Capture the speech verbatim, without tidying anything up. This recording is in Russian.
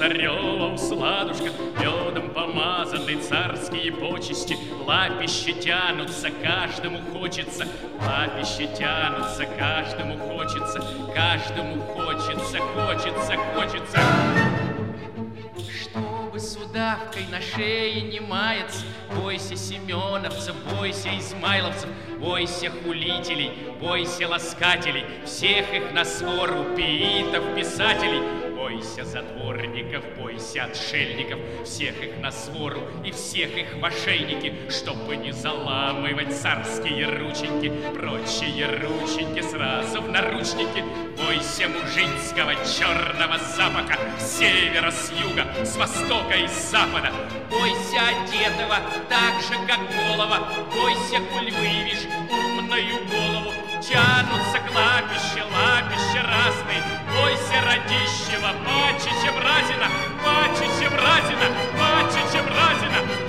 царевом сладушка, медом помазаны царские почести. Лапища тянутся, каждому хочется, лапища тянутся, каждому хочется, каждому хочется, хочется, хочется. Чтобы с удавкой на шее не маяться, бойся семеновцев, бойся измайловцев, бойся хулителей, бойся ласкателей, всех их на свору пиитов, писателей. Бойся затворников, бойся отшельников, всех их на свору и всех их в ошейники, чтобы не заламывать царские рученьки, прочие рученьки сразу в наручники. Бойся мужицкого черного запаха с севера, с юга, с востока и с запада. Бойся одетого так же, как голова, бойся, коль выявишь умную голову. Тянутся клапища, лапища разные, бойся родищего, паче, чем разина, паче, чем разина, паче, чем разина.